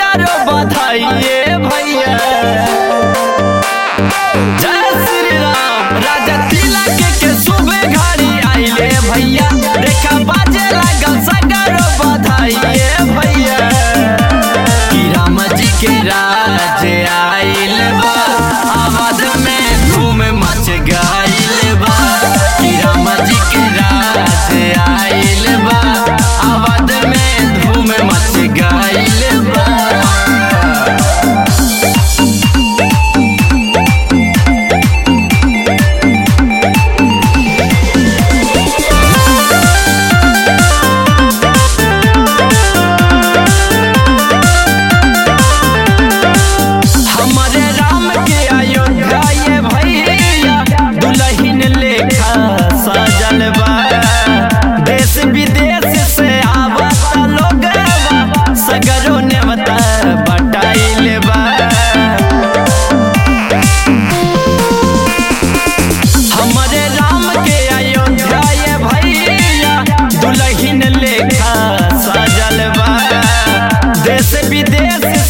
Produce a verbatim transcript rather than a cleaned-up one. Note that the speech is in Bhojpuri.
सगारो बधाई भैया। जय श्री राम। राजा तिलक के शुभ घड़ी आइले भैया, देखा बाजे लागल सगारो बधाई भैया। कि राम जी के राज आइल बा, आवाज में धूम मच गइल बा। कि राम जी के राज आइल बा, आवाज में धूम मच गइल बा। देश विदेश से आवत लोग सगरो नेवता बटाइल बा। हमारे राम के अयोध्या ये भैया, दुल्हन लेखा सजल बा। देश विदेश